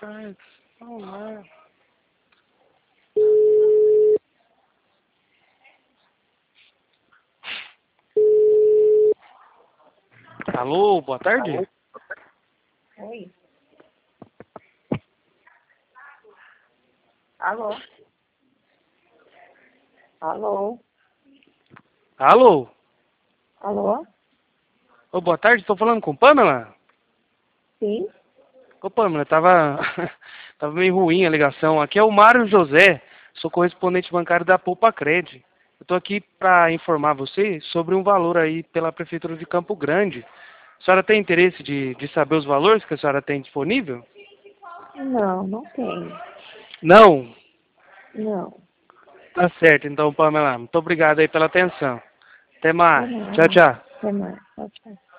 cards. Oh, man. Alô, boa tarde. Oi. Alô? Alô? Alô? Alô? Ô, boa tarde, estou falando com Pamela? Sim? Ô, Pamela, tava meio ruim a ligação. Aqui é o Mário José, sou correspondente bancário da Poupa Cred. Eu tô aqui para informar você sobre um valor aí pela Prefeitura de Campo Grande. A senhora tem interesse de saber os valores que a senhora tem disponível? Não, não tenho. Não? Não. Tá certo, então, Pamela. Muito obrigado aí pela atenção. Até De mais. Tchau, nada. tchau. Até mais. Tchau, tchau.